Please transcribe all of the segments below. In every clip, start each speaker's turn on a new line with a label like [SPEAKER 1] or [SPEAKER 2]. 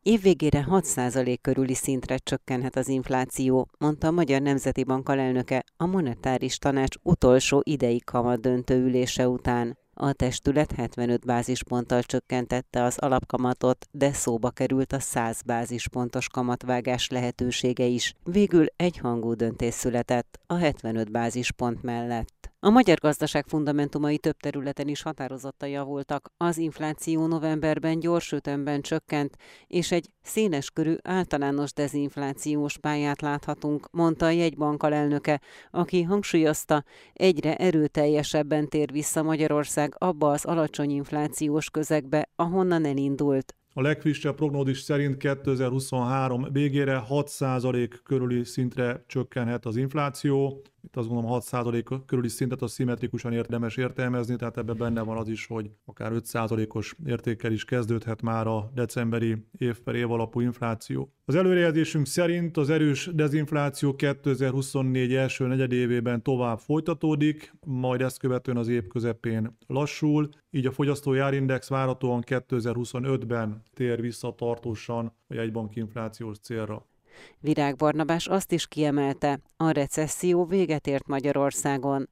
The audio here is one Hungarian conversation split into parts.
[SPEAKER 1] Évvégére 6% körüli szintre csökkenhet az infláció, mondta a Magyar Nemzeti Bank alelnöke a Monetáris Tanács utolsó idei kamatdöntő ülése után. A testület 75 bázisponttal csökkentette az alapkamatot, de szóba került a 100 bázispontos kamatvágás lehetősége is. Végül egyhangú döntés született a 75 bázispont mellett. A magyar gazdaság fundamentumai több területen is határozottan javultak. Az infláció novemberben gyors ütemben csökkent, és egy széleskörű általános dezinflációs pályát láthatunk, mondta a jegybank alelnöke, aki hangsúlyozta, egyre erőteljesebben tér vissza Magyarország abba az alacsony inflációs közegbe, ahonnan elindult.
[SPEAKER 2] A legfrissebb prognózis szerint 2023 végére 6% körüli szintre csökkenhet az infláció. Itt azt gondolom 6% körüli szintet a szimmetrikusan érdemes értelmezni, tehát ebben benne van az is, hogy akár 5%-os értékkel is kezdődhet már a decemberi év per év alapú infláció. Az előrejelzésünk szerint az erős dezinfláció 2024 első negyedévében tovább folytatódik, majd ezt követően az év közepén lassul, így a fogyasztói árindex várhatóan 2025-ben tér vissza tartósan a jegybank inflációs célra.
[SPEAKER 1] Virág Barnabás azt is kiemelte, a recesszió véget ért Magyarországon.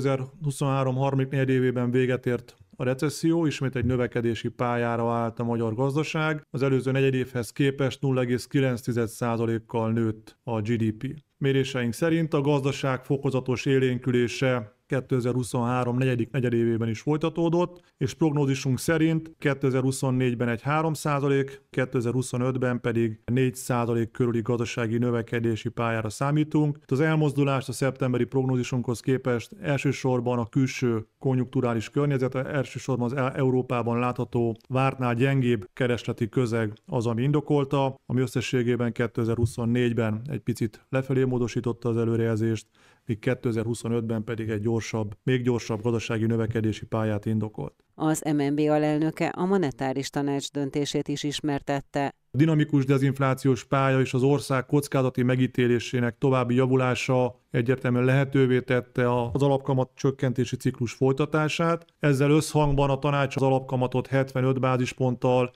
[SPEAKER 2] 2023 harmadik negyedévében véget ért a recesszió, ismét egy növekedési pályára állt a magyar gazdaság. Az előző negyedévhez képest 0,9%-kal nőtt a GDP. Méréseink szerint a gazdaság fokozatos élénkülése 2023 negyedik negyedévében is folytatódott, és prognózisunk szerint 2024-ben egy 3%, 2025-ben pedig 4% körüli gazdasági növekedési pályára számítunk. Az elmozdulást a szeptemberi prognózisunkhoz képest elsősorban a külső konjunkturális környezet, elsősorban az Európában látható vártnál gyengébb keresleti közeg az, ami indokolta, ami összességében 2024-ben egy picit lefelé módosította az előrejelzést, míg 2025-ben pedig egy még gyorsabb gazdasági növekedési pályát indokolt.
[SPEAKER 1] Az MNB alelnöke a Monetáris Tanács döntését is ismertette.
[SPEAKER 2] A dinamikus dezinflációs pálya és az ország kockázati megítélésének további javulása egyértelműen lehetővé tette az alapkamat csökkentési ciklus folytatását. Ezzel összhangban a tanács az alapkamatot 75 bázisponttal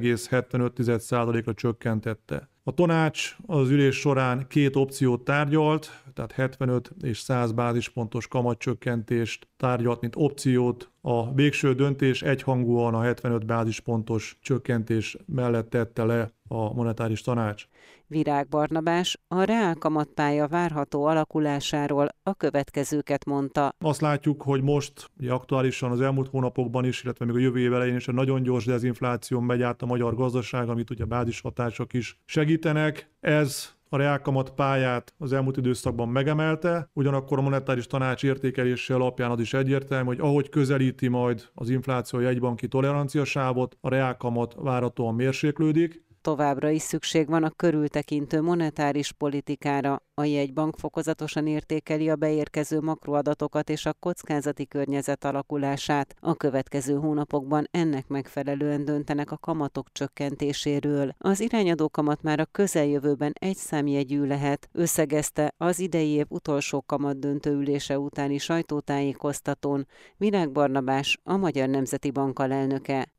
[SPEAKER 2] 10,75%-ra csökkentette. A tanács az ülés során két opciót tárgyalt, tehát 75 és 100 bázispontos kamatcsökkentést tárgyalt, mint opciót. A végső döntés egyhangúan a 75 bázispontos csökkentés mellett tette le a monetáris tanács.
[SPEAKER 1] Virág Barnabás a reálkamatpálya várható alakulásáról a következőket mondta.
[SPEAKER 2] Azt látjuk, hogy most aktuálisan az elmúlt hónapokban is, illetve még a jövő év elején is egy nagyon gyors dezinfláció megy át a magyar gazdaság, amit ugye a bázishatások is segítenek. Ez a reálkamat pályát az elmúlt időszakban megemelte, ugyanakkor a monetáris tanács értékelése alapján az is egyértelmű, hogy ahogy közelíti majd az infláció jegybanki toleranciasávot, a reálkamat várhatóan mérséklődik.
[SPEAKER 1] Továbbra is szükség van a körültekintő monetáris politikára. A jegybank fokozatosan értékeli a beérkező makroadatokat és a kockázati környezet alakulását. A következő hónapokban ennek megfelelően döntenek a kamatok csökkentéséről. Az irányadó kamat már a közeljövőben egy számjegyű lehet, összegezte az idei év utolsó kamatdöntő ülése utáni sajtótájékoztatón Virág Barnabás, a Magyar Nemzeti Bank alelnöke.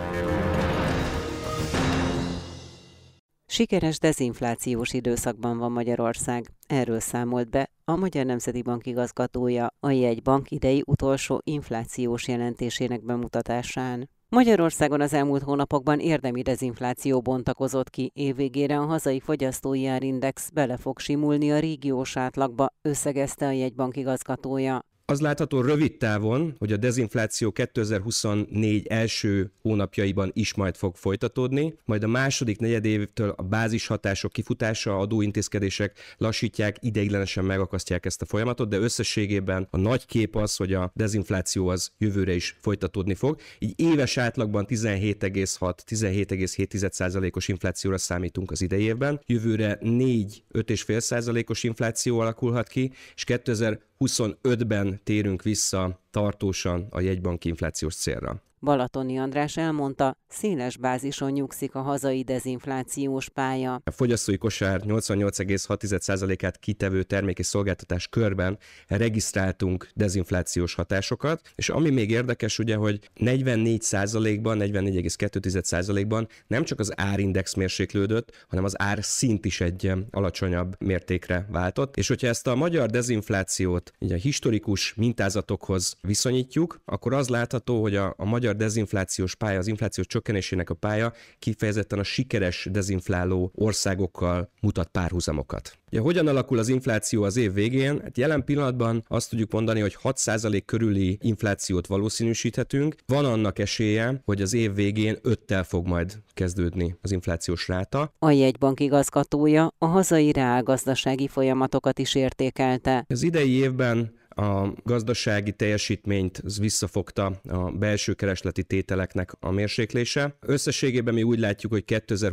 [SPEAKER 1] Sikeres dezinflációs időszakban van Magyarország. Erről számolt be a Magyar Nemzeti Bank igazgatója a jegybank idei utolsó inflációs jelentésének bemutatásán. Magyarországon az elmúlt hónapokban érdemi dezinfláció bontakozott ki, évvégére a hazai fogyasztói árindex bele fog simulni a régiós átlagba, összegezte a jegybank igazgatója.
[SPEAKER 3] Az látható rövid távon, hogy a dezinfláció 2024 első hónapjaiban is majd fog folytatódni, majd a második negyedévtől a bázishatások kifutása, adóintézkedések lassítják, ideiglenesen megakasztják ezt a folyamatot, de összességében a nagy kép az, hogy a dezinfláció az jövőre is folytatódni fog. Így éves átlagban 17,6-17,7%-os inflációra számítunk az idei évben, jövőre 4-5,5%-os infláció alakulhat ki, és 2025-ben térünk vissza tartósan a jegybanki inflációs célra.
[SPEAKER 1] Balatoni András elmondta, széles bázison nyugszik a hazai dezinflációs pálya.
[SPEAKER 3] A fogyasztói kosár 88,6%-át kitevő termék és szolgáltatás körben regisztráltunk dezinflációs hatásokat, és ami még érdekes, ugye, hogy 44%-ban, 44,2%-ban nem csak az árindex mérséklődött, hanem az árszint is egy alacsonyabb mértékre váltott, és hogyha ezt a magyar dezinflációt így a historikus mintázatokhoz viszonyítjuk, akkor az látható, hogy a magyar dezinflációs pálya, az infláció csökkenésének a pálya kifejezetten a sikeres dezinfláló országokkal mutat párhuzamokat. Ugye, hogyan alakul az infláció az év végén? Hát jelen pillanatban azt tudjuk mondani, hogy 6% körüli inflációt valószínűsíthetünk. Van annak esélye, hogy az év végén 5-tel fog majd kezdődni az inflációs ráta.
[SPEAKER 1] A jegybank igazgatója a hazai reálgazdasági folyamatokat is értékelte.
[SPEAKER 3] Az idei évben a gazdasági teljesítményt visszafogta a belső keresleti tételeknek a mérséklése. Összességében mi úgy látjuk, hogy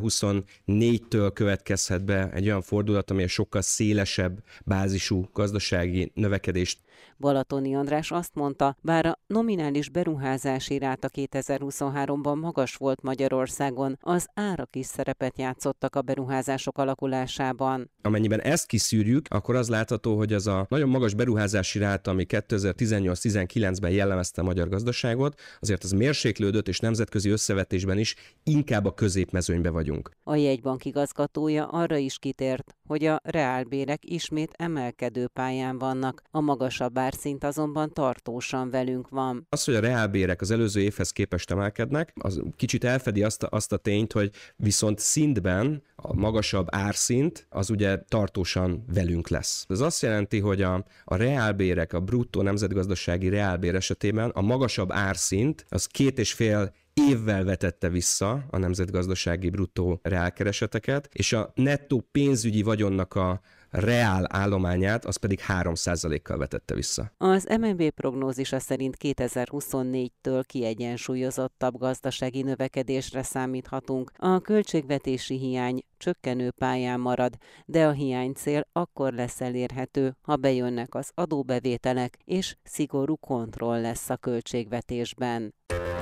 [SPEAKER 3] 2024-től következhet be egy olyan fordulat, ami egy sokkal szélesebb bázisú gazdasági növekedést.
[SPEAKER 1] Balatoni András azt mondta, bár a nominális beruházási ráta 2023-ban magas volt Magyarországon, az árak is szerepet játszottak a beruházások alakulásában.
[SPEAKER 3] Amennyiben ezt kiszűrjük, akkor az látható, hogy az a nagyon magas beruházási ráta, ami 2018-19-ben jellemezte a magyar gazdaságot, azért az mérséklődött, és nemzetközi összevetésben is inkább a középmezőnybe vagyunk.
[SPEAKER 1] A jegybank igazgatója arra is kitért, hogy a reálbérek ismét emelkedő pályán vannak, a magasabb árszint azonban tartósan velünk van.
[SPEAKER 3] Az, hogy a reálbérek az előző évhez képest emelkednek, az kicsit elfedi azt a tényt, hogy viszont szintben a magasabb árszint az ugye tartósan velünk lesz. Ez azt jelenti, hogy a reálbérek, a bruttó nemzetgazdasági reálbér esetében a magasabb árszint az 2,5 évvel vetette vissza a nemzetgazdasági bruttó reálkereseteket, és a nettó pénzügyi vagyonnak a reál állományát, az pedig 3%-kal vetette vissza.
[SPEAKER 1] Az MNB prognózisa szerint 2024-től kiegyensúlyozottabb gazdasági növekedésre számíthatunk. A költségvetési hiány csökkenő pályán marad, de a hiánycél akkor lesz elérhető, ha bejönnek az adóbevételek, és szigorú kontroll lesz a költségvetésben.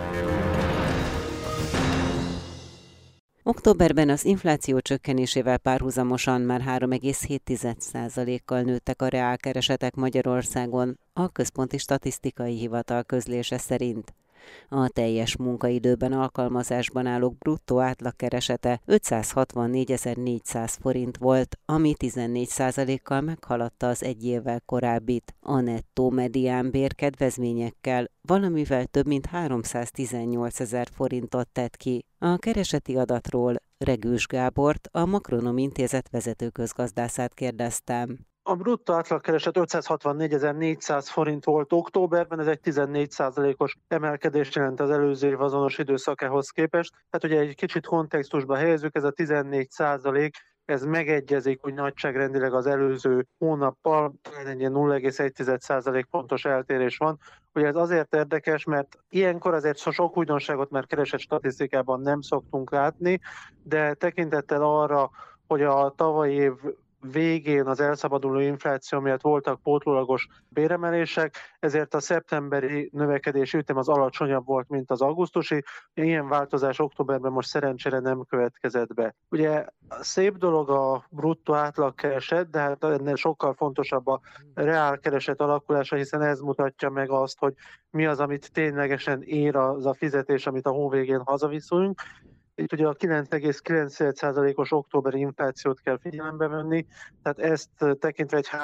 [SPEAKER 1] Októberben az infláció csökkenésével párhuzamosan már 3,7%-kal nőttek a reálkeresetek Magyarországon, a Központi Statisztikai Hivatal közlése szerint. A teljes munkaidőben alkalmazásban állók bruttó átlagkeresete 564.400 forint volt, ami 14%-kal meghaladta az egy évvel korábbit. A nettó mediánbér kedvezményekkel valamivel több mint 318.000 forintot tett ki. A kereseti adatról Regős Gábort, a Makronom Intézet vezető közgazdászát kérdeztem.
[SPEAKER 4] A bruttó átlagkereset 564.400 forint volt októberben, ez egy 14%-os emelkedést jelent az előző év azonos időszakához képest. Tehát ugye egy kicsit kontextusba helyezzük, ez a 14%, ez megegyezik úgy nagyságrendileg az előző hónappal, talán egy ilyen 0,1% pontos eltérés van. Ugye ez azért érdekes, mert ilyenkor azért sok újdonságot már keresett statisztikában nem szoktunk látni, de tekintettel arra, hogy a tavalyi év végén az elszabaduló infláció miatt voltak pótlólagos béremelések, ezért a szeptemberi növekedési ütem az alacsonyabb volt, mint az augusztusi. Ilyen változás októberben most szerencsére nem következett be. Ugye szép dolog a bruttó átlagkereset, de hát ennél sokkal fontosabb a reálkereset alakulása, hiszen ez mutatja meg azt, hogy mi az, amit ténylegesen ér az a fizetés, amit a hó végén hazaviszünk. Itt ugye a 9,9%-os októberi inflációt kell figyelembe venni, tehát ezt tekintve egy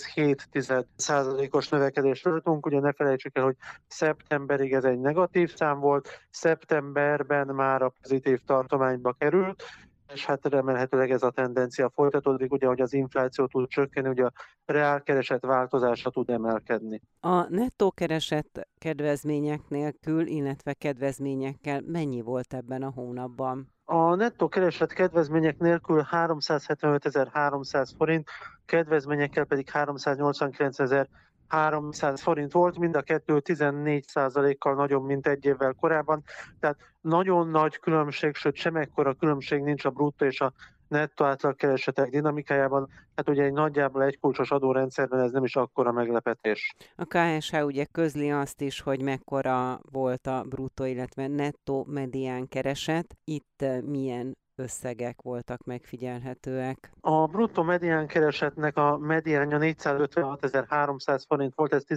[SPEAKER 4] 3,7%-os növekedésről tudunk. Ugye ne felejtsük el, hogy szeptemberig ez egy negatív szám volt, szeptemberben már a pozitív tartományba került, és hát remélhetőleg ez a tendencia folytatódik, ugye, hogy az infláció tud csökkenni, ugye a reálkereset változása tud emelkedni.
[SPEAKER 1] A nettó kereset kedvezmények nélkül, illetve kedvezményekkel mennyi volt ebben a hónapban?
[SPEAKER 4] A nettó kereset kedvezmények nélkül 375.300 forint, kedvezményekkel pedig 389.400 300 forint volt, mind a kettő 14%-kal nagyobb, mint egy évvel korábban. Tehát nagyon nagy különbség, sőt semmekkora különbség nincs a bruttó és a nettó átlagkeresetek dinamikájában. Hát ugye egy nagyjából egy kulcsos adórendszerben ez nem is akkora meglepetés.
[SPEAKER 1] A KSH ugye közli azt is, hogy mekkora volt a bruttó, illetve nettó medián kereset. Itt milyen összegek voltak megfigyelhetőek?
[SPEAKER 4] A bruttó medián keresetnek a mediánja 456.300 forint volt, ez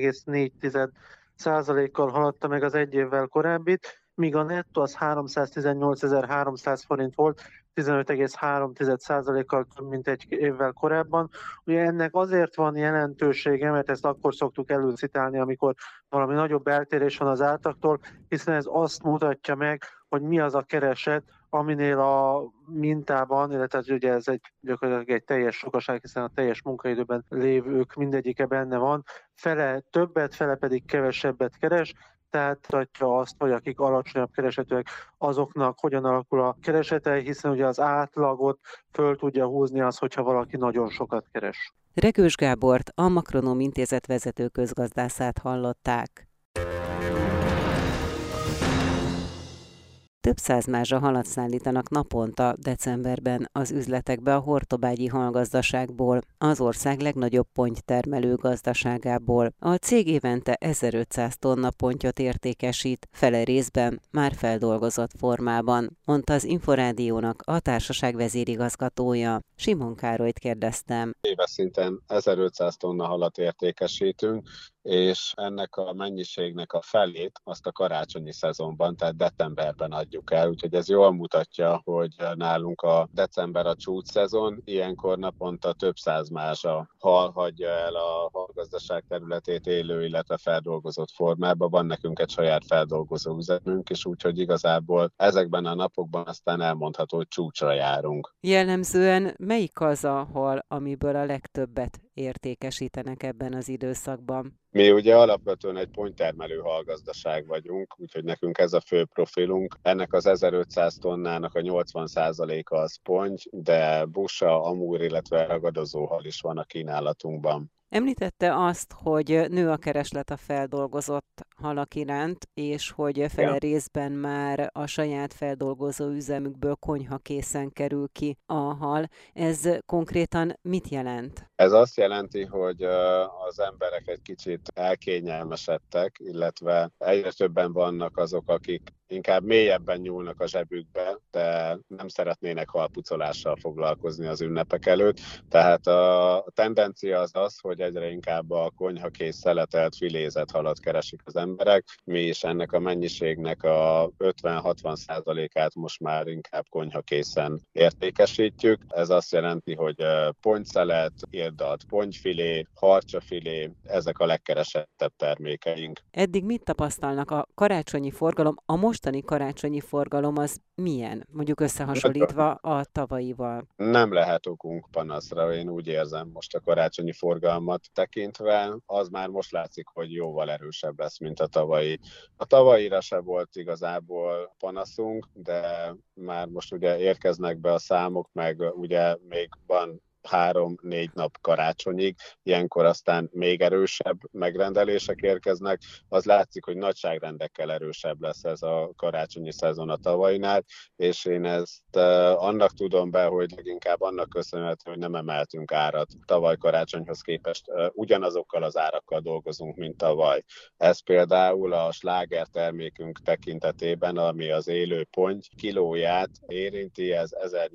[SPEAKER 4] 14,4%-kal haladta meg az egy évvel korábbit, míg a nettó az 318.300 forint volt, 15,3%-kal több, mint egy évvel korábban. Ugye ennek azért van jelentősége, mert ezt akkor szoktuk előcitálni, amikor valami nagyobb eltérés van az átlagtól, hiszen ez azt mutatja meg, hogy mi az a kereset, aminél a mintában, illetve ugye ez gyakorlatilag egy teljes sokaság, hiszen a teljes munkaidőben lévők mindegyike benne van, fele többet, fele pedig kevesebbet keres, tehát mutatja azt, hogy akik alacsonyabb keresetűek, azoknak hogyan alakul a keresete, hiszen ugye az átlagot föl tudja húzni az, hogyha valaki nagyon sokat keres.
[SPEAKER 1] Regős Gábort, a Makronom Intézet vezető közgazdászát hallották. Több száz mázsa halat szállítanak naponta decemberben az üzletekbe a hortobágyi hallgazdaságból, az ország legnagyobb pontytermelő gazdaságából. A cég évente 1500 tonna pontyot értékesít, fele részben már feldolgozott formában, mondta az Inforádiónak a társaság vezérigazgatója. Simon Károlyt kérdeztem.
[SPEAKER 5] Éves szinten 1500 tonna halat értékesítünk, és ennek a mennyiségnek a felét azt a karácsonyi szezonban, tehát decemberben adjuk el, úgyhogy ez jól mutatja, hogy nálunk a december a csúcsszezon, ilyenkor naponta több száz mázsa hal hagyja el a hallgazdaság területét élő, illetve feldolgozott formában. Van nekünk egy saját feldolgozó üzemünk is, úgyhogy igazából ezekben a napokban aztán elmondható, hogy csúcsra járunk.
[SPEAKER 1] Jellemzően melyik az a hal, amiből a legtöbbet értékesítenek ebben az időszakban?
[SPEAKER 5] Mi ugye alapvetően egy pontytermelő hallgazdaság vagyunk, úgyhogy nekünk ez a fő profilunk. Ennek az 1500 tonnának a 80%-a az ponty, de busa, amúr, illetve ragadozó hal is van a kínálatunkban.
[SPEAKER 1] Említette azt, hogy nő a kereslet a feldolgozott halak iránt, és hogy fele részben már a saját feldolgozó üzemükből konyhakészen kerül ki a hal. Ez konkrétan mit jelent?
[SPEAKER 5] Ez azt jelenti, hogy az emberek egy kicsit elkényelmesedtek, illetve egyre többen vannak azok, akik inkább mélyebben nyúlnak a zsebükbe, de nem szeretnének halpucolással foglalkozni az ünnepek előtt. Tehát a tendencia az, hogy egyre inkább a konyhakész szeletelt, filézett halat keresik az emberek. Mi is ennek a mennyiségnek a 50-60%-át most már inkább konyhakészen értékesítjük. Ez azt jelenti, hogy pontszelet, irdat, pontyfilé, harcsafilé, ezek a legkeresettebb termékeink.
[SPEAKER 1] Eddig mit tapasztalnak a karácsonyi forgalom? A mostani karácsonyi forgalom az milyen, mondjuk összehasonlítva a tavalyival?
[SPEAKER 5] Nem lehet okunk panaszra, én úgy érzem most a karácsonyi forgalmat tekintve, az már most látszik, hogy jóval erősebb lesz, mint a tavalyi. A tavalyira se volt igazából panaszunk, de már most ugye érkeznek be a számok, meg ugye még van 3-4 nap karácsonyig, ilyenkor aztán még erősebb megrendelések érkeznek. Az látszik, hogy nagyságrendekkel erősebb lesz ez a karácsonyi szezon a tavalynál, és én ezt annak tudom be, hogy leginkább annak köszönhető, hogy nem emeltünk árat tavaly karácsonyhoz képest. Ugyanazokkal az árakkal dolgozunk, mint tavaly. Ez például a sláger termékünk tekintetében, ami az élő ponty kilóját érinti, ez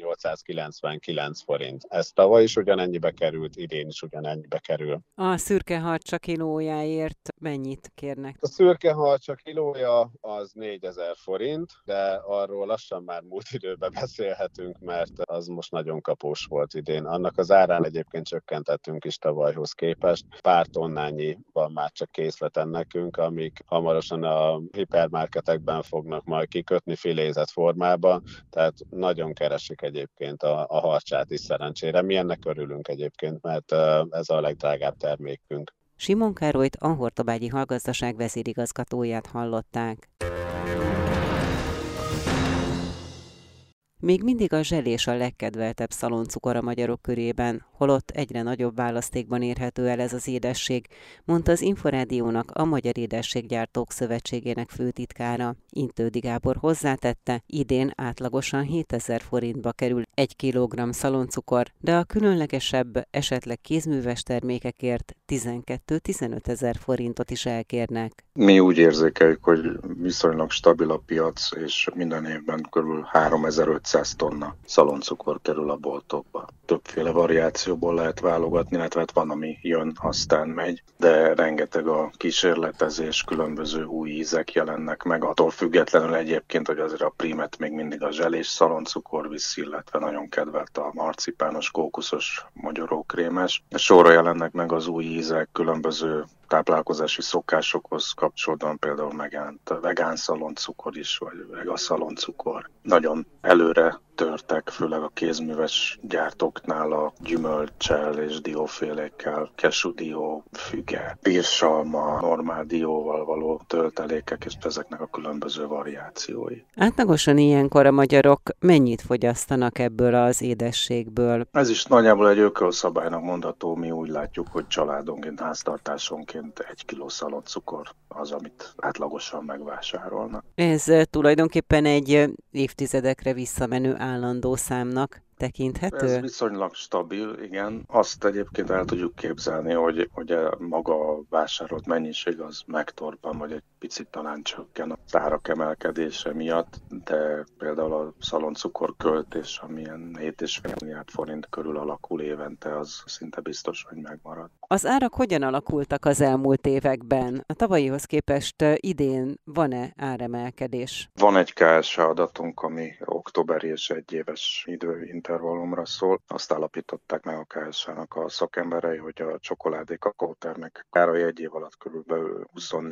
[SPEAKER 5] 1899 forint. Ez tavaly is ugyanennyibe került, idén is ugyanennyibe kerül.
[SPEAKER 1] A szürke harcsa kilójáért mennyit kérnek?
[SPEAKER 5] A szürke harcsa kilója az 4000 forint, de arról lassan már múlt időben beszélhetünk, mert az most nagyon kapós volt idén. Annak az árán egyébként csökkentettünk is tavalyhoz képest. Pár tonnányi van már csak készleten nekünk, amik hamarosan a hipermarketekben fognak majd kikötni filézett formában, tehát nagyon keresik egyébként a harcsát is szerencsére. Mi ennek örülünk egyébként, mert ez a legdrágább termékünk.
[SPEAKER 1] Simon Károlyt, a Hortobágyi Hallgazdaság vezérigazgatóját hallották. Még mindig a zselés a legkedveltebb szaloncukor a magyarok körében, holott egyre nagyobb választékban érhető el ez az édesség, mondta az Inforádiónak a Magyar Édességgyártók Szövetségének főtitkára. Intődi Gábor hozzátette, idén átlagosan 7000 forintba kerül 1 kg szaloncukor, de a különlegesebb, esetleg kézműves termékekért 12-15 ezer forintot is elkérnek.
[SPEAKER 6] Mi úgy érzékeljük, hogy viszonylag stabil a piac, és minden évben kb. 3500 tonna szaloncukor kerül a boltokba. Többféle variációból lehet válogatni, illetve hát van, ami jön, aztán megy, de rengeteg a kísérletezés, különböző új ízek jelennek meg, attól függetlenül egyébként, hogy azért a prímet még mindig a zselés szaloncukor viszi, illetve nagyon kedvelt a marcipános, kókuszos, magyarókrémes. Sorra jelennek meg az új ízek, különböző táplálkozási szokásokhoz kapcsolódóan például megjelent a vegán szaloncukor is, vagy vega szaloncukor. Nagyon előre törtek, főleg a kézműves gyártóknál a gyümölccsel és diófélékkel, kesudió, füge, bírsalma, normál dióval való töltelékek, és ezeknek a különböző variációi.
[SPEAKER 1] Átlagosan ilyenkor a magyarok mennyit fogyasztanak ebből az édességből?
[SPEAKER 6] Ez is nagyjából egy ökölszabálynak mondható, mi úgy látjuk, hogy családonként, háztartásonként 1 kiló szaloncukor az, amit átlagosan megvásárolnak.
[SPEAKER 1] Ez tulajdonképpen egy évtizedekre visszamenő állandó számnak tekinthető?
[SPEAKER 6] Ez viszonylag stabil, igen. Azt egyébként el tudjuk képzelni, hogy maga a vásárolt mennyiség az megtorpan, vagy egy picit talán csökken az árak emelkedése miatt, de például a szaloncukor költés, amilyen 7,5 milliárd forint körül alakul évente, az szinte biztos, hogy megmarad.
[SPEAKER 1] Az árak hogyan alakultak az elmúlt években? A tavalyihoz képest idén van-e áremelkedés?
[SPEAKER 6] Van egy KSH adatunk, ami októberi és egyéves időintervallumra szól. Azt állapították meg a KSH-nak a szakemberei, hogy a csokoládé kakaótermékek árai egy év alatt körülbelül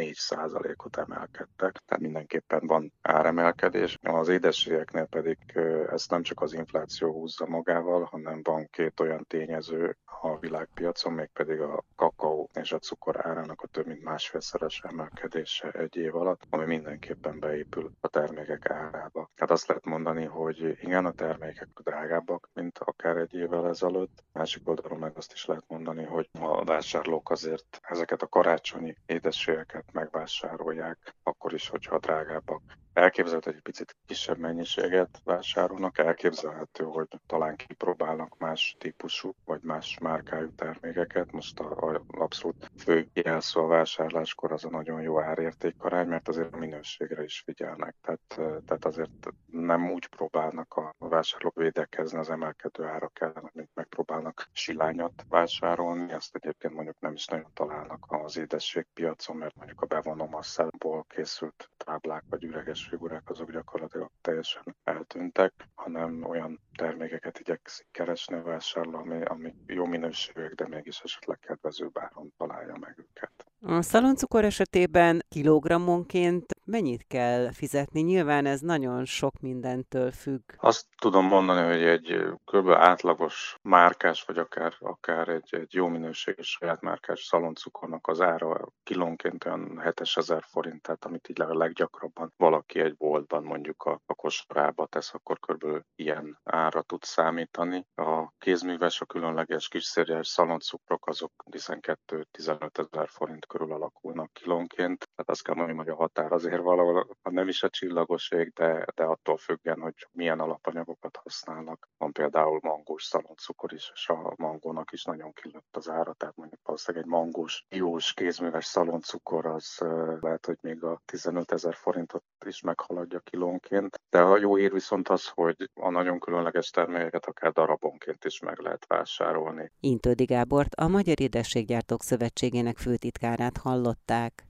[SPEAKER 6] 24%-ot emelkedtek, tehát mindenképpen van áremelkedés. Az édességeknél pedig ezt nem csak az infláció húzza magával, hanem van 2 olyan tényező a világpiacon, mégpedig a kakaó és a cukor árának a több mint 1,5-szeres emelkedése egy év alatt, ami mindenképpen beépül a termékek árába. Tehát azt lehet mondani, hogy igen, a termékek drágábbak, mint akár egy évvel ezelőtt. Másik oldalon meg azt is lehet mondani, hogy a vásárlók azért ezeket a karácsonyi édességeket megvásárolják, akkor is, hogyha drágábbak. Elképzelhető, hogy egy picit kisebb mennyiséget vásárolnak, elképzelhető, hogy talán kipróbálnak más típusú vagy más márkájú termékeket. Most a abszolút fő jelszó a vásárláskor az a nagyon jó árértékarány, mert azért a minőségre is figyelnek. Tehát azért nem úgy próbálnak a vásárlók védekezni az emelkedő árak ellen, mint megpróbálnak silányat vásárolni. Ezt egyébként mondjuk nem is nagyon találnak az édességpiacon, mert mondjuk a bevonó masszából készült táblák vagy üreges figurák azok gyakorlatilag teljesen eltűntek, hanem olyan termékeket igyekszik keresni a vásárló, ami jó minőségűek, de mégis esetleg kedvező áron találja meg őket.
[SPEAKER 1] A szaloncukor esetében kilogrammonként mennyit kell fizetni? Nyilván ez nagyon sok mindentől függ.
[SPEAKER 6] Azt tudom mondani, hogy egy kb. Átlagos márkás, vagy akár egy jó minőségű saját márkás szaloncukornak az ára kilónként olyan 7000 forint, tehát amit így a leggyakrabban valaki egy boltban mondjuk a kosarába tesz, akkor kb. Ilyen ára tud számítani. A kézműves, a különleges kisszériás szaloncukrok azok 12-15 ezer forint körül alakulnak kilónként. Tehát azt kell mondani, hogy a határ azért valahol, nem is a csillagoség, de attól függően, hogy milyen alapanyagokat használnak. Van például mangós szaloncukor is, és a mangónak is nagyon kilőtt az ára, tehát mondjuk valószínűleg egy mangós, jós kézműves szaloncukor az lehet, hogy még a 15 ezer forintot is meghaladja kilónként. De a jó hír viszont az, hogy a nagyon különleges termékeket akár darabonként is meg lehet vásárolni.
[SPEAKER 1] Intődi Gábort, a Magyar Édességgyártók Szövetségének főtitkárát hallották.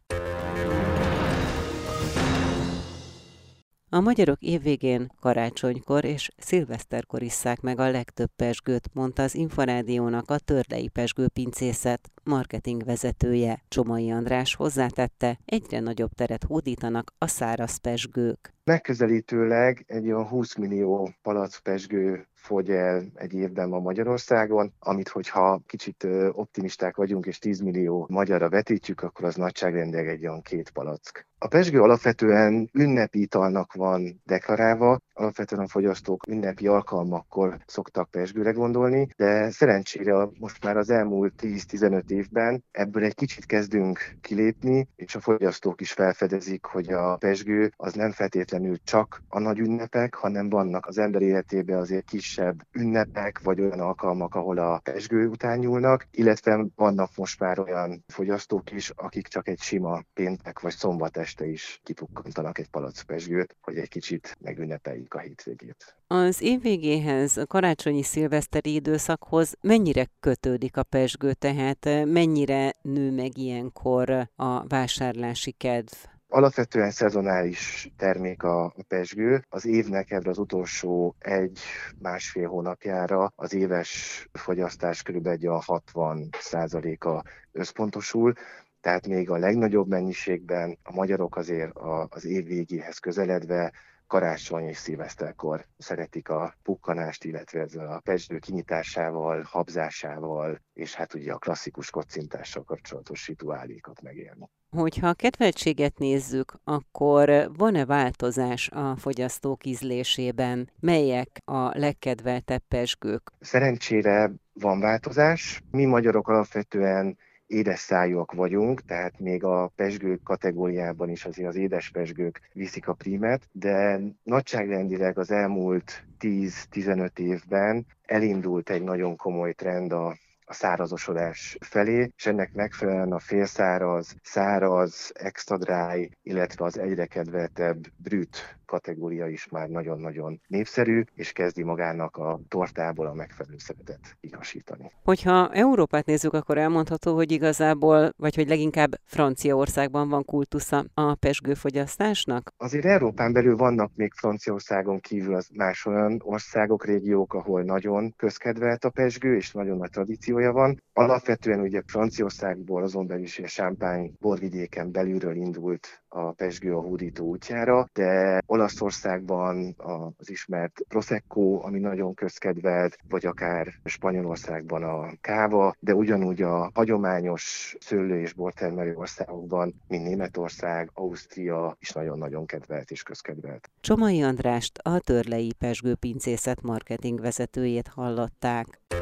[SPEAKER 1] A magyarok évvégén, karácsonykor és szilveszterkor isszák meg a legtöbb pezsgőt, mondta az Inforádiónak a Tördei Pezsgőpincészet marketing vezetője. Csomai András hozzátette, egyre nagyobb teret hódítanak a száraz pezsgők.
[SPEAKER 7] Megközelítőleg egy olyan 20 millió palackpezsgő fogy el egy évben ma Magyarországon, amit hogyha kicsit optimisták vagyunk és 10 millió magyarra vetítjük, akkor az nagyságrendileg egy olyan 2 palack. A pezsgő alapvetően ünnepi italnak van deklarálva, alapvetően a fogyasztók ünnepi alkalmakkor szoktak pezsgőre gondolni, de szerencsére most már az elmúlt 10-15 évben ebből egy kicsit kezdünk kilépni, és a fogyasztók is felfedezik, hogy a pezsgő az nem feltétlenül csak a nagy ünnepek, hanem vannak az ember életében azért kisebb ünnepek, vagy olyan alkalmak, ahol a pezsgő után nyúlnak, illetve vannak most már olyan fogyasztók is, akik csak egy sima péntek vagy szombat este is kipukkantanak egy palack pezsgőt, hogy egy kicsit megünnepeljük a hétvégét.
[SPEAKER 1] Az év végéhez, a karácsonyi szilveszteri időszakhoz mennyire kötődik a pezsgő, tehát mennyire nő meg ilyenkor a vásárlási kedv?
[SPEAKER 7] Alapvetően szezonális termék a pezsgő. Az évnek ebbre az utolsó 1-1,5 hónapjára az éves fogyasztás körülbelül 60%-a összpontosul. Tehát még a legnagyobb mennyiségben a magyarok azért az év végéhez közeledve karácsony és szilveszterkor szeretik a pukkanást, illetve ezzel a pezsgő kinyitásával, habzásával, és hát ugye a klasszikus kocintással kapcsolatos rituálékat megélni.
[SPEAKER 1] Hogyha a kedveltséget nézzük, akkor van-e változás a fogyasztók ízlésében? Melyek a legkedveltebb pezsgők?
[SPEAKER 7] Szerencsére van változás. Mi magyarok alapvetően édesszájúak vagyunk, tehát még a pezsgők kategóriában is azért az édes pezsgők viszik a prímet, de nagyságrendileg az elmúlt 10-15 évben elindult egy nagyon komoly trend a szárazosodás felé, és ennek megfelelően a félszáraz, száraz, extra dry, illetve az egyre kedveltebb brüt kategória is már nagyon-nagyon népszerű, és kezdi magának a tortából a megfelelő szeretet kihasítani.
[SPEAKER 1] Hogyha Európát nézzük, akkor elmondható, hogy igazából, vagy hogy leginkább Franciaországban van kultusza a pezsgőfogyasztásnak?
[SPEAKER 7] Azért Európán belül vannak még Franciaországon kívül más olyan országok, régiók, ahol nagyon közkedvelt a pezsgő, és nagyon nagy tradíciója van. Alapvetően ugye Franciaországból, azon belül is a Champagne borvidéken belülről indult a pezsgő a hódító útjára, de Olaszországban az ismert Prosecco, ami nagyon közkedvelt, vagy akár Spanyolországban a káva, de ugyanúgy a hagyományos szőlő- és bortermelő országokban, mint Németország, Ausztria is nagyon-nagyon kedvelt és közkedvelt.
[SPEAKER 1] Csomai Andrást, a Törlei Pezsgőpincészet marketing vezetőjét hallották.